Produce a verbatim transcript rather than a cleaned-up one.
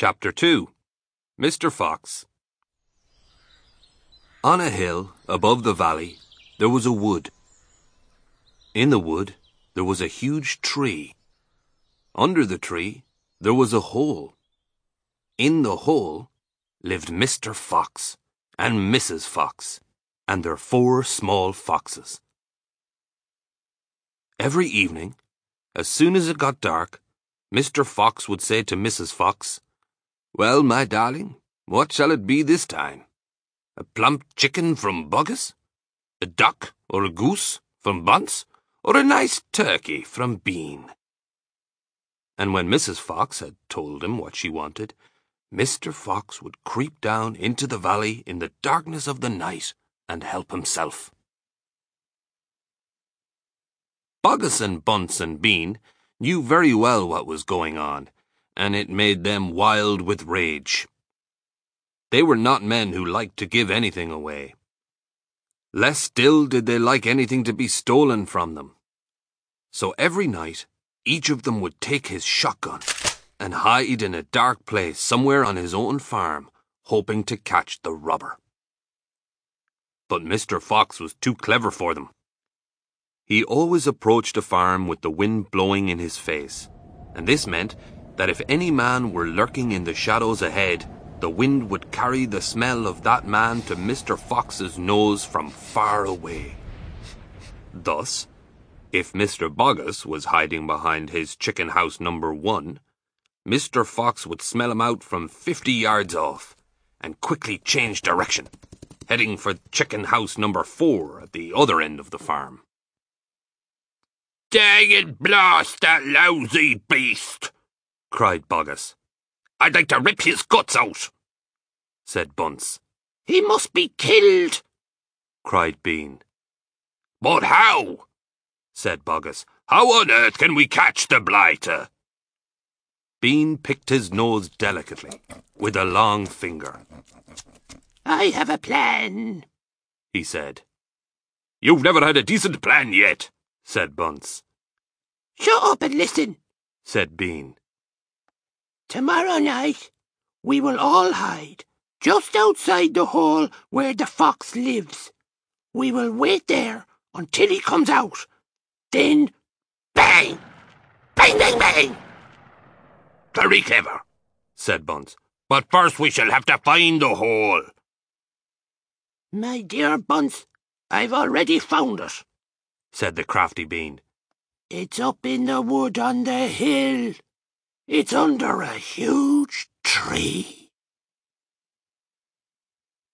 Chapter two. Mister Fox. On a hill above the valley there was a wood. In the wood there was a huge tree. Under the tree there was a hole. In the hole lived Mister Fox and Missus Fox and their four small foxes. Every evening, as soon as it got dark, Mister Fox would say to Missus Fox, "Well, my darling, what shall it be this time? A plump chicken from Buggis? A duck or a goose from Bunce? Or a nice turkey from Bean?" And when Missus Fox had told him what she wanted, Mister Fox would creep down into the valley in the darkness of the night and help himself. Buggis and Bunce and Bean knew very well what was going on, and it made them wild with rage. They were not men who liked to give anything away. Less still did they like anything to be stolen from them. So every night, each of them would take his shotgun and hide in a dark place somewhere on his own farm, hoping to catch the robber. But Mister Fox was too clever for them. He always approached a farm with the wind blowing in his face, and this meant that if any man were lurking in the shadows ahead, the wind would carry the smell of that man to Mister Fox's nose from far away. Thus, if Mister Buggis was hiding behind his chicken house number one, Mister Fox would smell him out from fifty yards off and quickly change direction, heading for chicken house number four at the other end of the farm. "Dang and blast that lousy beast!" cried Buggis. "I'd like to rip his guts out," said Bunce. "He must be killed," cried Bean. "But how?" said Buggis. "How on earth can we catch the blighter?" Bean picked his nose delicately, with a long finger. "I have a plan," he said. "You've never had a decent plan yet," said Bunce. "Shut up and listen," said Bean. "Tomorrow night we will all hide just outside the hole where the fox lives. We will wait there until he comes out. Then, bang! Bang, bang, bang!" "Very clever," said Bunce. "But first we shall have to find the hole." "My dear Bunce, I've already found it," said the crafty Bean. "It's up in the wood on the hill. It's under a huge tree."